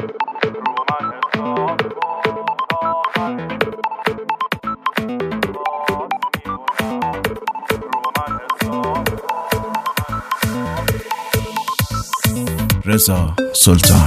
رضا سلطان.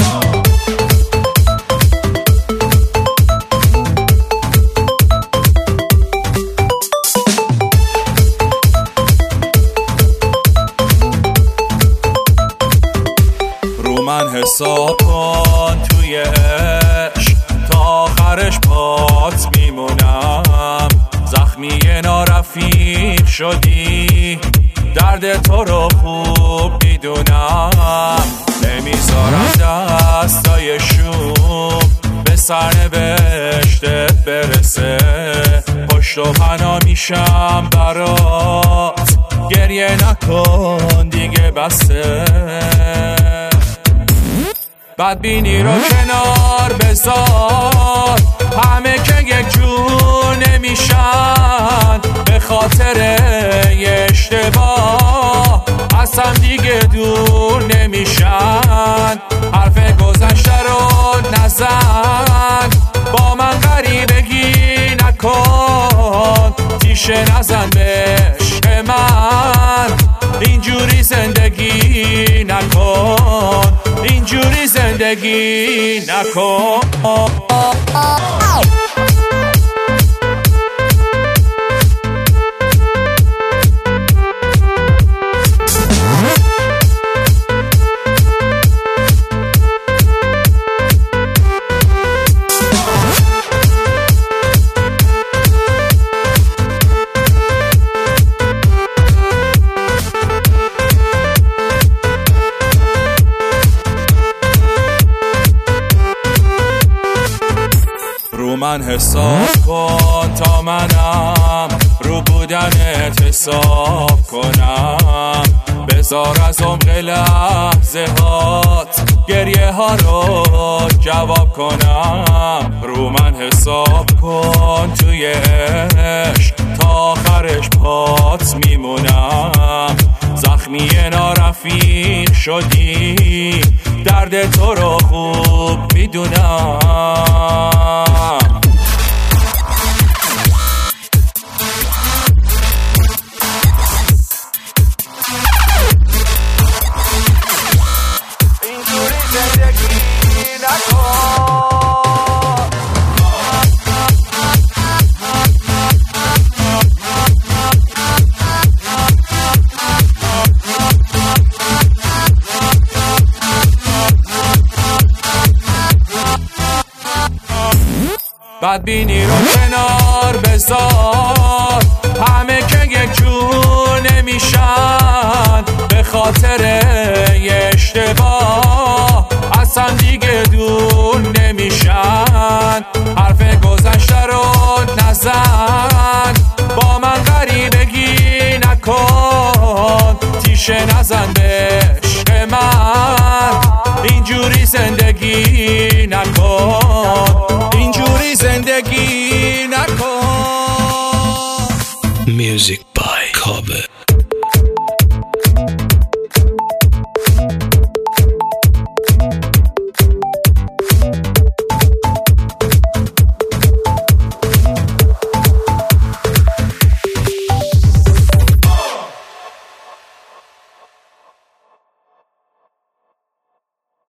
رو من حساب کن توی عشق تا آخرش پات میمونم. زخمی نارفیق شدی، درد تو رو خوب میدونم. نمیذارم دستای شوم به سرنوشتت برسه. پشت و پناه میشم برات، گریه نکن دیگه بسه. بدبینی رو کنار بذار، همه که یک جور نمیشن. به خاطر یه اشتباه از هم دیگه دور نمیشن. حرف گذشته رو نزن، با من غریبگی نکن. تیشه نزن به عشق من، اینجوری زندگی نکن. اینجوری زندگی نکن. رو من حساب کن تا منم رو بودنت حساب کنم. بذار از عمق لحظه هات گریه ها رو جواب کنم. رو من حساب کن توی عشق تا آخرش پات میمونم. زخمی نارفیق شدی، درد تو رو خوب میدونم. اینجوری زندگی نکن. بدبینی رو کنار بذار، همه که یک جور نمیشن. به خاطر یه اشتباه از هم دیگه دور نمیشن. حرف گذشته رو نزن، با من غریبگی نکن. تیشه نزن به عشق من، اینجوری زندگی نکن. اینجوری زندگی نکن. Music